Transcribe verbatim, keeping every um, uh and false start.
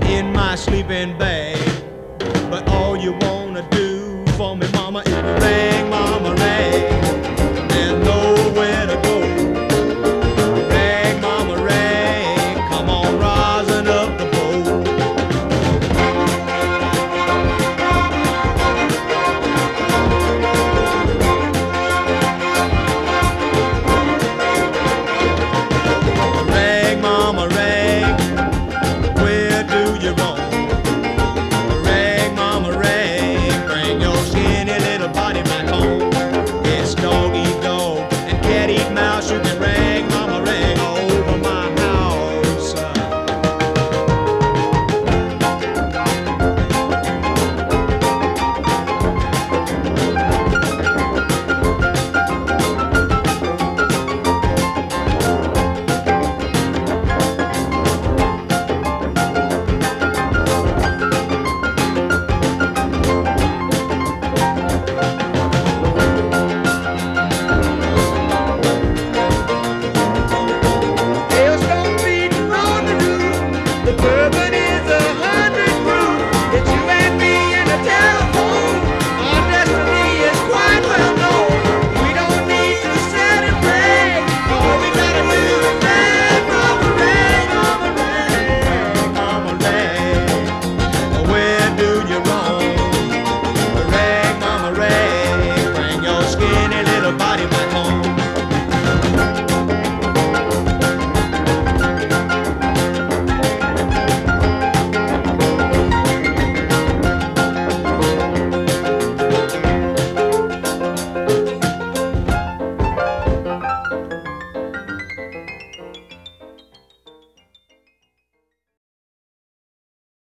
in my sleeping bag. But all you wanna do for me, mama, is rag, mama, rag. There's nowhere to go. Rag, mama, rag. Come on, rising up the boat. Rag, mama, rag. Where do you roam? Rag, mama, rag. Bring your skinny little body back home. It's dog eat dog and cat eat mouse. You can rag, mama, rag all over my house. Hailstorm beating on the roof. The bird